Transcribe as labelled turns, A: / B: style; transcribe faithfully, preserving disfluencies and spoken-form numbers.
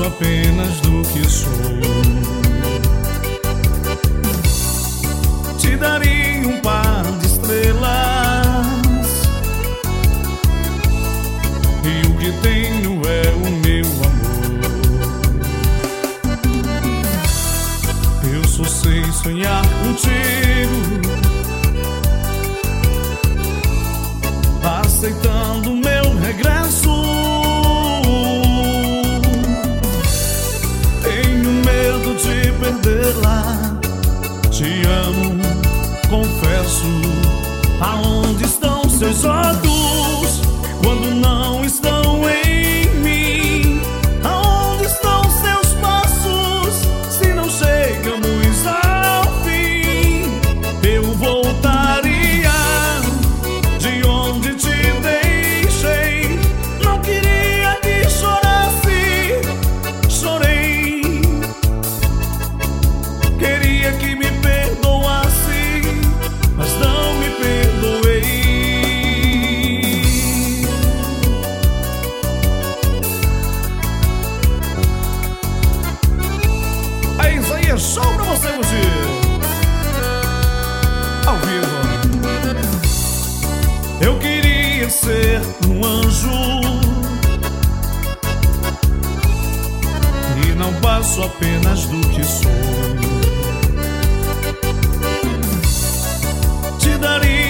A: apenas do que sou. Te daria um par de estrelas, e o que tenho é o meu amor. Eu só sei sonhar contigo, aceitando meu regresso. Tenho medo de perdê-la. Te amo, confesso. Aonde estão seus olhos quando não estão em mim? Aonde estão seus passos se não chegamos ao fim? Eu voltaria de onde te deixei. Não queria que chorasse, chorei. Queria que me perdoasse, mas não me perdoei. É isso aí, é show pra você curtir ao vivo. Eu queria ser um anjo e não passo apenas do que sou. Te daria